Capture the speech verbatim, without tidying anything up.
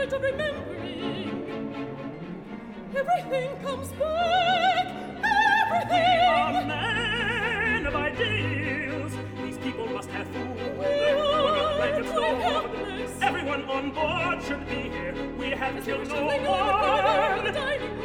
habit of remembering. Everything comes back, everything! We are men of ideals. These people must have food. We are Blankets quite warm. helpless. Everyone on board should be here. We have killed no Something on the corner of the one. dining room.